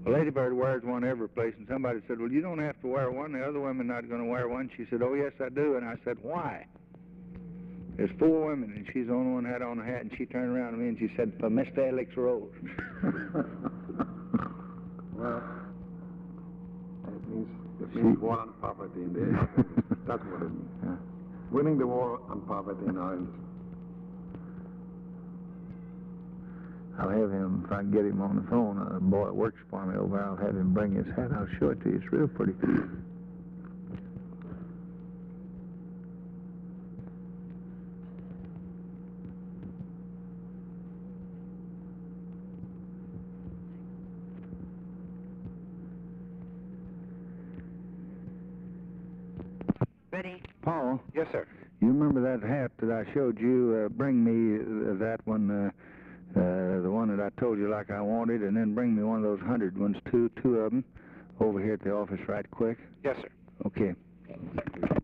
A ladybird wears one every place, and somebody said, well, you don't have to wear one. The other women not going to wear one. She said, oh, yes, I do. And I said, why? There's 4 women, and she's the only one that had on a hat, and she turned around to me and she said, for Mr. Alex Rose. Well, it means war on poverty in the United States. That's what it means. Yeah. Winning the war on poverty in Ireland. I'll have him, if I can get him on the phone, a boy that works for me over, I'll have him bring his hat. I'll show it to you. It's real pretty. Ready? Paul? Yes, sir. You remember that hat that I showed you? Bring me that one, the one that I told you like I wanted, and then bring me one of those 100 ones, two of them, over here at the office right quick. Yes, sir. Okay.